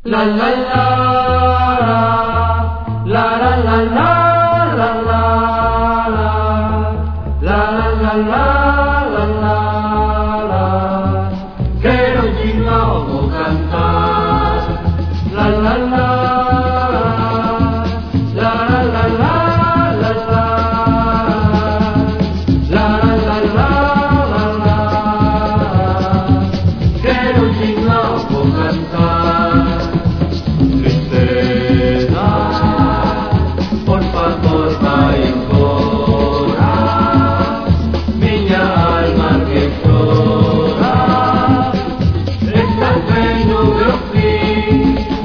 La la la la la la la la la la la la la. Quiero chingao cantar. La la la la la la la la la la la la. Quiero chingao cantar. Tristeza, por favor vai embora, minha alma que chora, está vendo meu fim.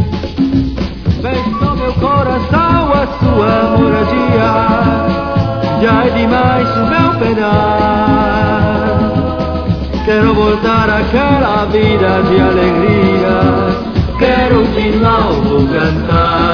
Fecho meu coração a sua moradia, já é demais o meu penar. Quero voltar àquela vida de alegria. Quero de novo cantar.